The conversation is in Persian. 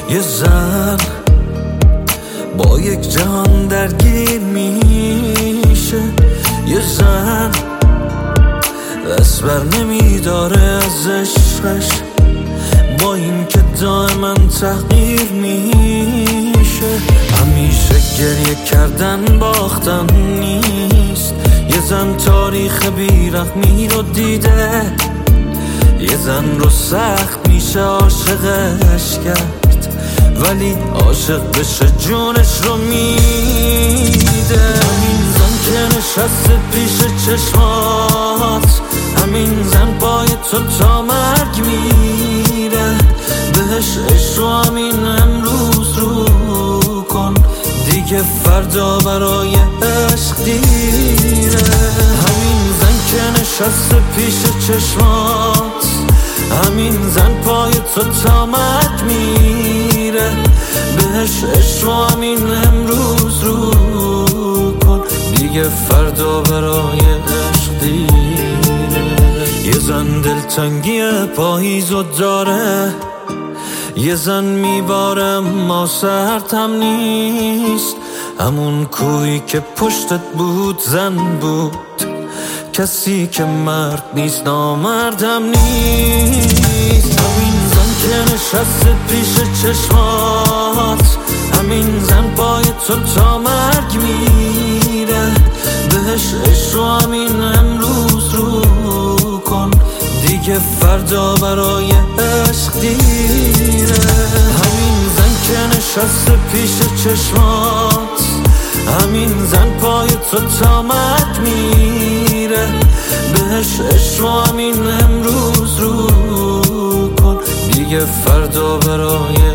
یه زن با یک جهان درگیر میشه، یه زن دست بر نمیداره از عشقش، با این که دائما تحقیر میشه. همیشه گریه کردن باختن نیست، یه زن تاریخ بیرحمی رو دیده، یه زن رو سخت میشه عاشقش کرد، ولی عاشق بشه جونش رو میده. همین زن که نشسته پیش چشمات، همین زن پای تو تا مرگ میره، بهش عشق رو همین امروز رو کن، دیگه فردا برای عشق دیره. همین زن که نشسته پیش چشمات، همین زن پای تو تا مرگ میره، بهش عشق رو همین امروز رو کن، دیگه فردا برای عشق دیره. یه زن دلتنگی پاییزو داره، یه زن میباره ما سردم نیست، همون کویی که پشتت بود زن بود، کسی که مرد نیست نامردم نیست. همین زن که نشسته پیش چشمات، همین زن پای تو تا مرگ میره، بهش عشق رو همین امروز رو کن، دیگه فردا برای عشق دیره. همین زن که نشسته پیش چشمات، همین زن پای تو تا مرگ میره، بهش عشق رو همین امروز رو کن، دیگه فردا برای